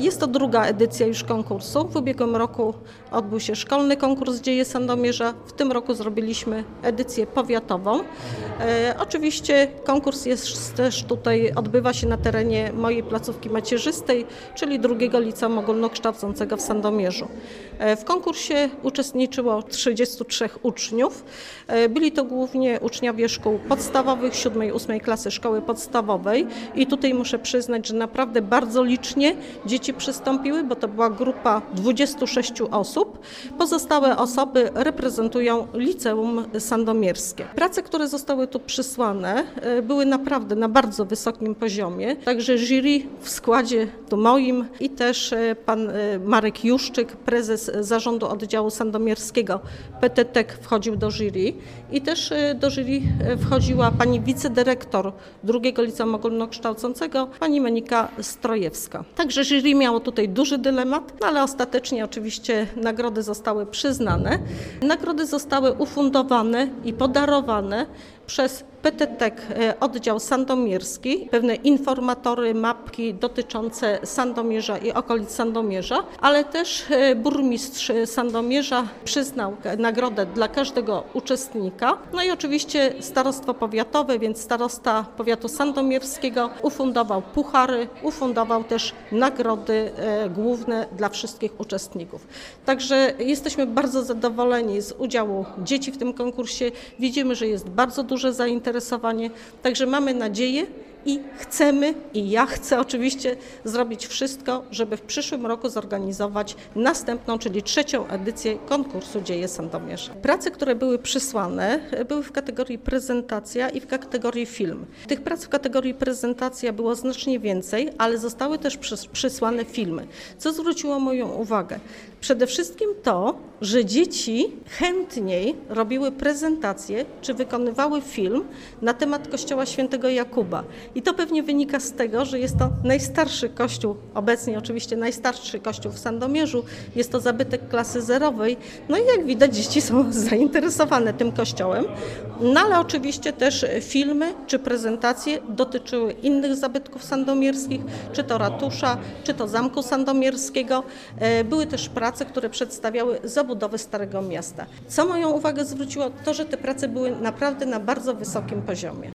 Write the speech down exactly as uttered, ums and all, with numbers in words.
Jest to druga edycja już konkursu. W ubiegłym roku odbył się szkolny konkurs Dzieje Sandomierza. W tym roku zrobiliśmy edycję powiatową. E, oczywiście konkurs jest też tutaj, odbywa się na terenie mojej placówki macierzystej, czyli drugiego liceum ogólnokształcącego w Sandomierzu. E, w konkursie uczestniczyło trzydziestu trzech uczniów. E, byli to głównie uczniowie szkół podstawowych, siódmej, ósmej klasy szkoły podstawowej i tutaj muszę przyznać, że naprawdę bardzo licznie dzieci przystąpiły, bo to była grupa dwudziestu sześciu osób. Pozostałe osoby reprezentują liceum sandomierskie. Prace, które zostały tu przysłane, były naprawdę na bardzo wysokim poziomie. Także jury w składzie tu moim i też pan Marek Juszczyk, prezes zarządu oddziału sandomierskiego P T T K wchodził do jury i też do jury wchodziła pani wicedyrektor drugiego liceum ogólnokształcącego, pani Monika Strojewska. Także jury miało tutaj duży dylemat, no ale ostatecznie oczywiście nagrody zostały przyznane. Nagrody zostały ufundowane i podarowane przez P T T K oddział sandomierski, pewne informatory, mapki dotyczące Sandomierza i okolic Sandomierza, ale też burmistrz Sandomierza przyznał nagrodę dla każdego uczestnika. No i oczywiście starostwo powiatowe, więc starosta powiatu sandomierskiego ufundował puchary, ufundował też nagrody główne dla wszystkich uczestników. Także jesteśmy bardzo zadowoleni z udziału dzieci w tym konkursie. Widzimy, że jest bardzo duże zainteresowanie, także mamy nadzieję i chcemy, i ja chcę oczywiście zrobić wszystko, żeby w przyszłym roku zorganizować następną, czyli trzecią edycję konkursu Dzieje Sandomierza. Prace, które były przysłane, były w kategorii prezentacja i w kategorii film. Tych prac w kategorii prezentacja było znacznie więcej, ale zostały też przysłane filmy, co zwróciło moją uwagę. Przede wszystkim to, że dzieci chętniej robiły prezentację czy wykonywały film na temat kościoła świętego Jakuba. I to pewnie wynika z tego, że jest to najstarszy kościół, obecnie oczywiście najstarszy kościół w Sandomierzu, jest to zabytek klasy zerowej, no i jak widać dzieci są zainteresowane tym kościołem, no ale oczywiście też filmy czy prezentacje dotyczyły innych zabytków sandomierskich, czy to ratusza, czy to Zamku Sandomierskiego. Były też prace, które przedstawiały zabudowę Starego Miasta. Co moją uwagę zwróciło, to że te prace były naprawdę na bardzo wysokim poziomie.